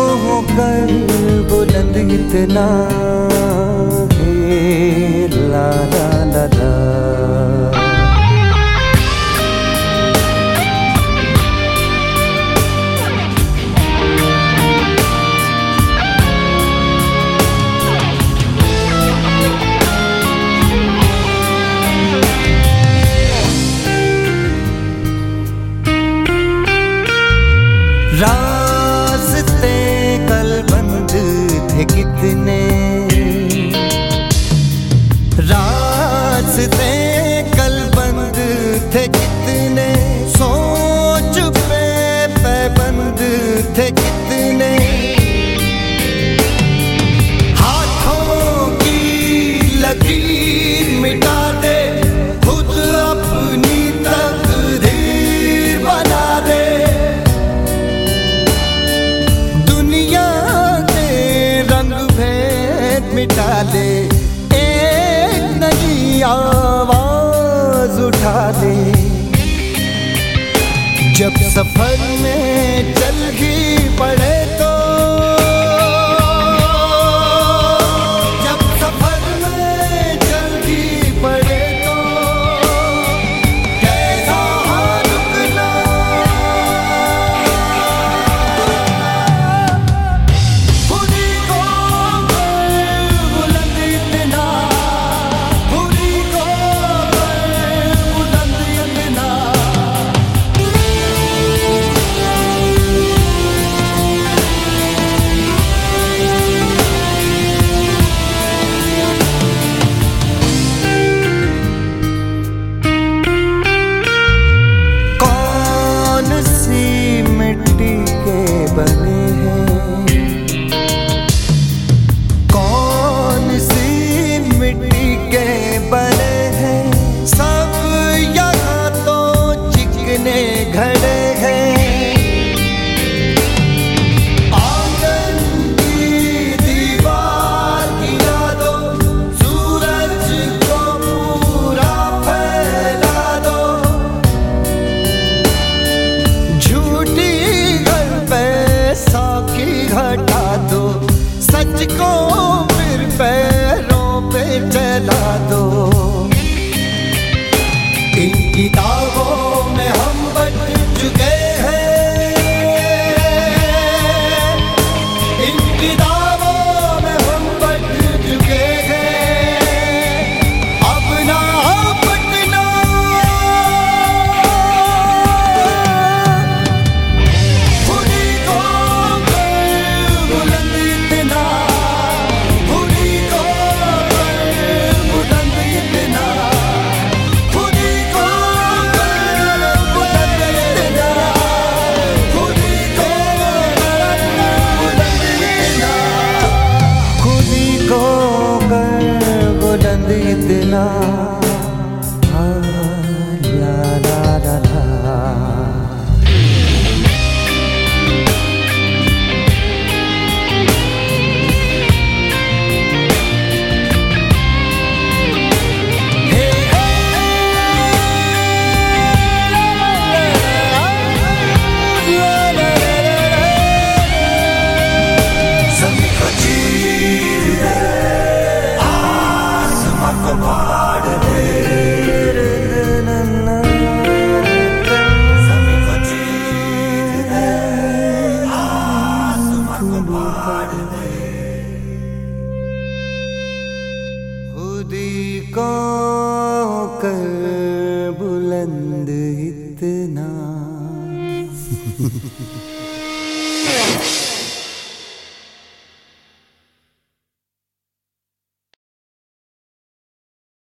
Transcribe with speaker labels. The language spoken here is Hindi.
Speaker 1: होकर बुलंद इतना है, ला ला ला ला। रास्ते कल बंद थे कितने, रास्ते कल बंद थे कितने, सोच पे पैबंद थे कितने। हाथों की लकीर मिटा दे, खुद अपनी तकदीर बना दे। मिटा ले, एक नई आवाज उठा ले। जब सफर में चल ही पड़े तो, जब सफर में चल ही पड़े तो कैसा रुकना। मिट्टी के बने हैं, कौन सी मिट्टी के बने हैं। सब यहाँ तो चिकने घड़े हैं। आंगन की दीवार गिरा दो, सूरज को पूरा फैला दो। झूठी साखी हटा दो, सच को फिर पैरों पे चला दो। इन किताबों में हम बट चुके हैं, इन किताबों में हम बट चुके हैं। अब ना बटना, इतना ला ला ला ला। खुदी को कर बुलंद इतना